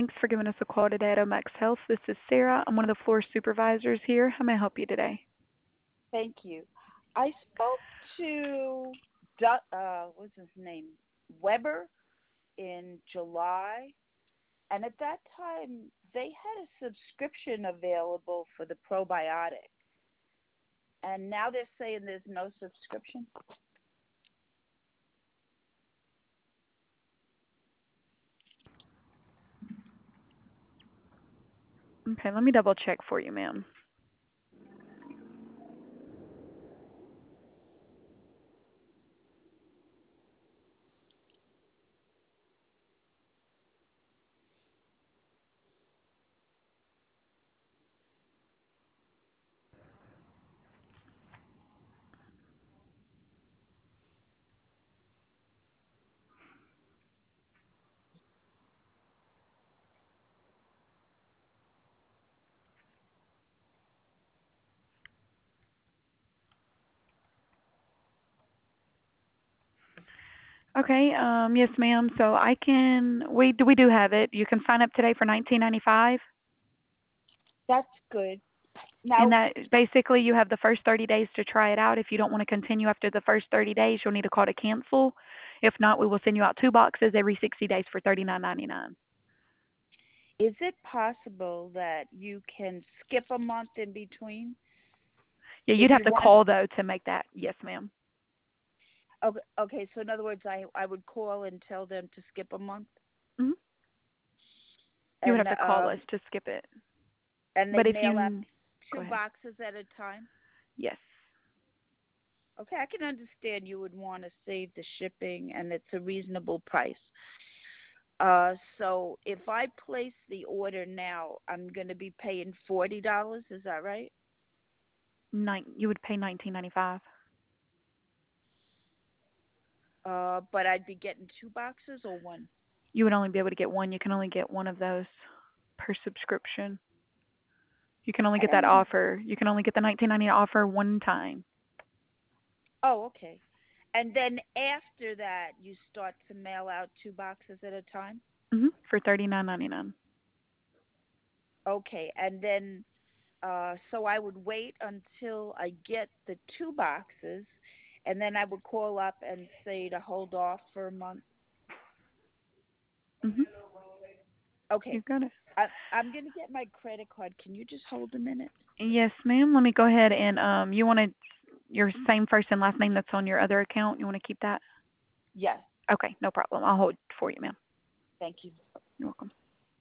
Thanks for giving us a call today at Omax Health. This is Sarah. I'm one of the floor supervisors here. How may I help you today? Thank you. I spoke to what's his name, Weber, in July, and at that time they had a subscription available for the probiotic, and now they're saying there's no subscription. Okay, let me double check for you, ma'am. Okay, yes, ma'am. So we do have it. You can sign up today for $19.95, That's good. and Now, that basically you have the first 30 days to try it out. If you don't want to continue after the first 30 days, you'll need to call to cancel. If not, we will send you out 2 boxes every 60 days for $39.99. is it possible that you can skip a month in between Yeah, if you'd have you to want? call though to make that. Yes, ma'am. Okay, okay. So in other words, I would call and tell them to skip a month, Hmm. You would and have to call us to skip it. they But if mail out you go two ahead. boxes at a time. Yes. Okay, I can understand you would want to save the shipping, and it's a reasonable price. So if I place the order now, I'm going to be paying $40. Is that right? You would pay 19.95. But I'd be getting two boxes or one. You would only be able to get one. You can only get one of those per subscription. You can only I get that don't. offer. You can only get the 19.90 offer one time. Oh, okay. And then after that, you start to mail out two boxes at a time. For $39.99. Okay, and then so I would wait until I get the two boxes, and then I would call up and say to hold off for a month. Mhm. Okay, You got it. I'm going to get my credit card. Can you just hold a minute? Yes, ma'am. Let me go ahead and you want to your same first and last name that's on your other account. You want to keep that? Yes, Okay, no problem. I'll hold for you, ma'am. thank you. You're welcome.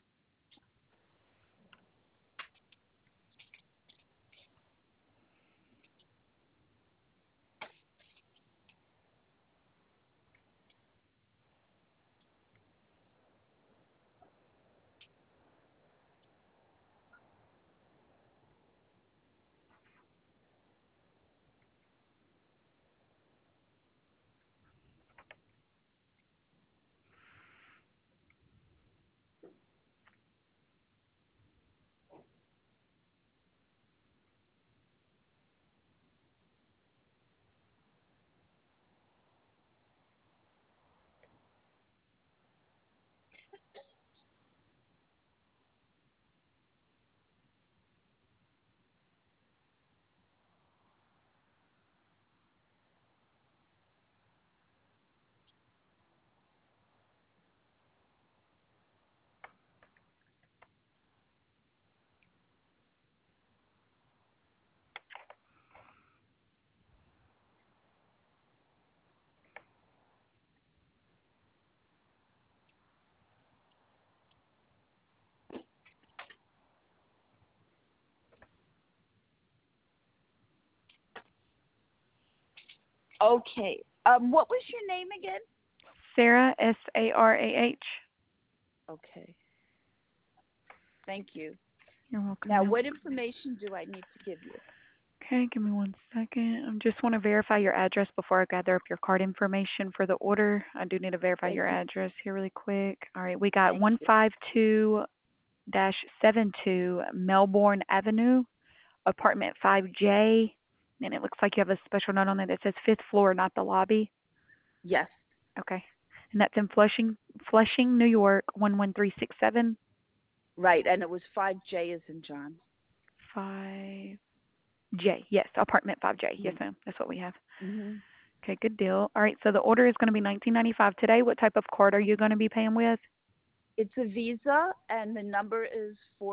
Okay. What was your name again? Sarah, Sarah. Okay. Thank you. You're welcome, Now, ma'am. what information do I need to give you? Okay, give me 1 second. I just want to verify your address before I gather up your card information for the order. I do need to verify Thank your you. address here really quick. All right, we got Thank you. 152-72 Melbourne Avenue, apartment 5J. And it looks like you have a special note on there that says fifth floor, not the lobby. Yes. Okay. And that's in Flushing, New York, 11367. Right, and it was 5J as in John. 5J. Yes, apartment 5J. Yes, Mm-hmm. ma'am. That's what we have. Mm-hmm. Okay, good deal. All right, so the order is going to be 1995 today. What type of card are you going to be paying with? It's a Visa, and the number is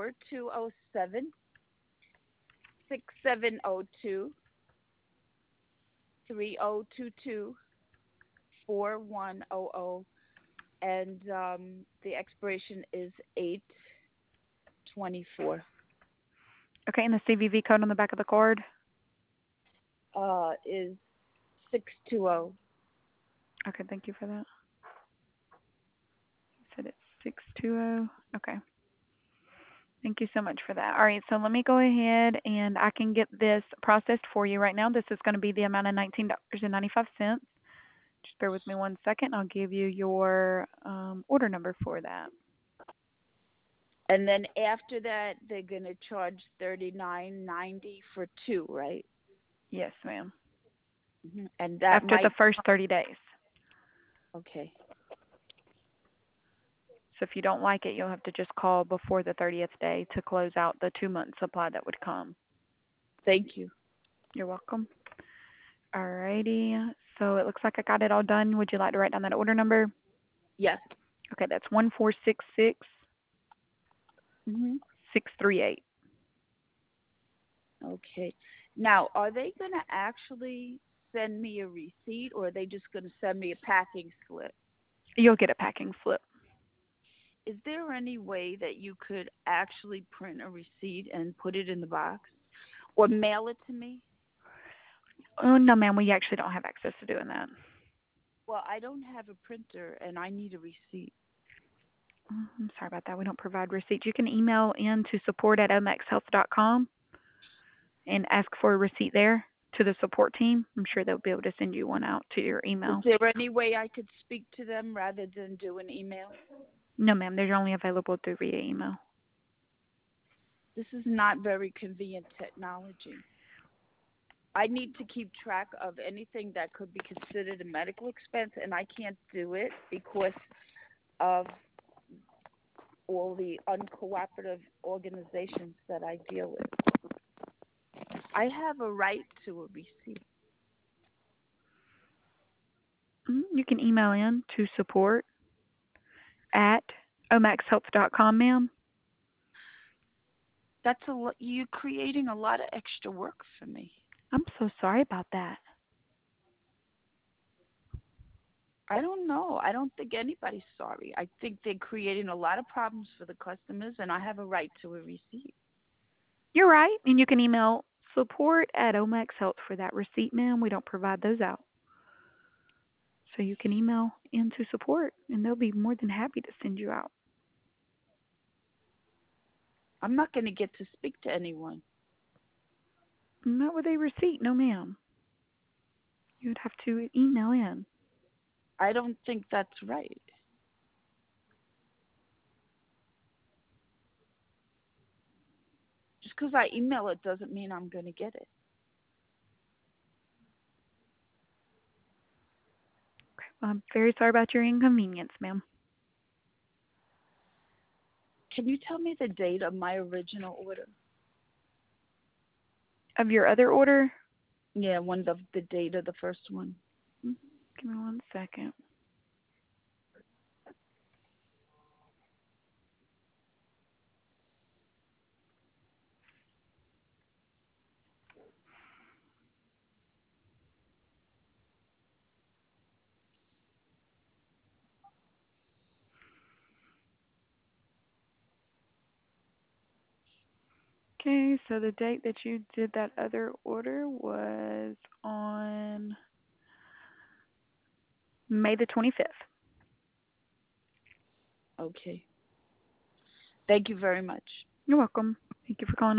4207-6022-3022-4100, and the expiration is 8/24. Okay, and the CVV code on the back of the card? Is 620. Okay, thank you for that. You said it's 620. Okay. Thank you so much for that. All right, so let me go ahead and I can get this processed for you right now. This is going to be the amount of $19.95. Just bear with me one second. I'll give you your order number for that. And then after that, they're gonna charge $39.90 for two, right? Yes, ma'am. And that After the might. first 30 days. Okay. So if you don't like it, you'll have to just call before the 30th day to close out the 2-month supply that would come. Thank you. You're welcome. Alrighty. So it looks like I got it all done. Would you like to write down that order number? Yes. Okay, that's 1466638. Mhm. Okay. Now, are they gonna actually send me a receipt, or are they just gonna send me a packing slip? You'll get a packing slip. Is there any way that you could actually print a receipt and put it in the box, or mail it to me? Oh, no, ma'am, we actually don't have access to doing that. Well, I don't have a printer, and I need a receipt. I'm sorry about that. We don't provide receipts. You can email in to support@omaxhealth.com and ask for a receipt there to the support team. I'm sure they'll be able to send you one out to your Is email. there any way I could speak to them rather than do an email? No, ma'am, they're only available through via email. This is not very convenient technology. I need to keep track of anything that could be considered a medical expense, and I can't do it because of all the uncooperative organizations that I deal with. I have a right to a receipt. You can email in to support@omaxhealth.com, ma'am. That's you're creating a lot of extra work for me. I'm so sorry about that. I don't know. I don't think anybody's sorry. I think they're creating a lot of problems for the customers, and I have a right to a receipt. You're right. And you can email support@omaxhealth for that receipt, ma'am. We don't provide those out. So you can email into support, and they'll be more than happy to send you out. I'm not going to get to speak to anyone. Not with a receipt, no, ma'am. You would have to email in. I don't think that's right. Just because I email it doesn't mean I'm going to get it. Well, I'm very sorry about your inconvenience, ma'am. Can you tell me the date of my original order? Of your other order? Yeah, the date of the first one. Give me one second. Okay, so the date that you did that other order was on May the 25th. Okay. Thank you very much. You're welcome. Thank you for calling